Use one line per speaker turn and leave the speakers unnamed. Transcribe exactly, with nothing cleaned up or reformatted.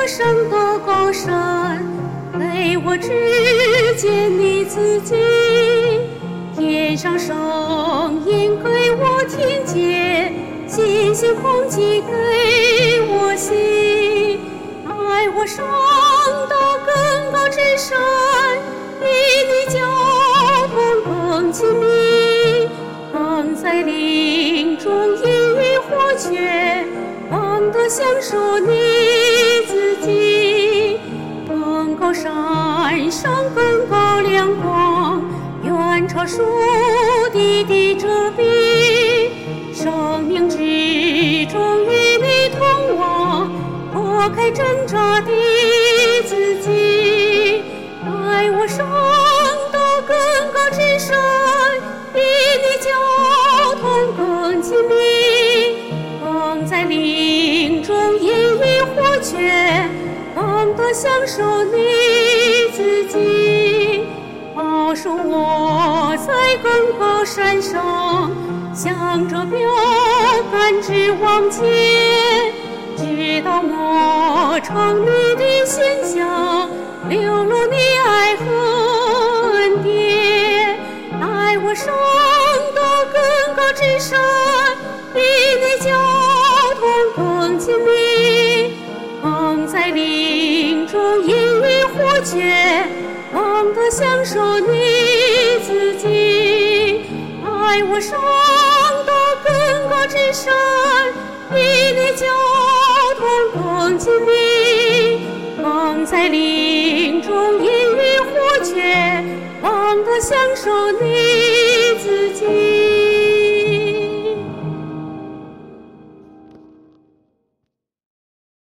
我升到高山，给我指见你自己。天上声音给我听见，星星空气给我吸。带我上到更高之山，与你交通更亲密。更在林中隐于火泉，方得享受你自己。更高山上更高亮光，远超树地的遮蔽。生命之中与你同往，拨开挣扎的自己。带我上到更高之山，与你交通更亲密。更在林中隐于火泉，方得享受你自己。保守我在更高山上，向着标杆直往前，直到我成你的形象，流露你爱和恩典。带我上到更高之山，与你交通更亲密。更在林中隐于火泉，方得享受你自己。带我上到更高之山，与你交通更亲密。更在林中隐于火泉，方得享受你自己。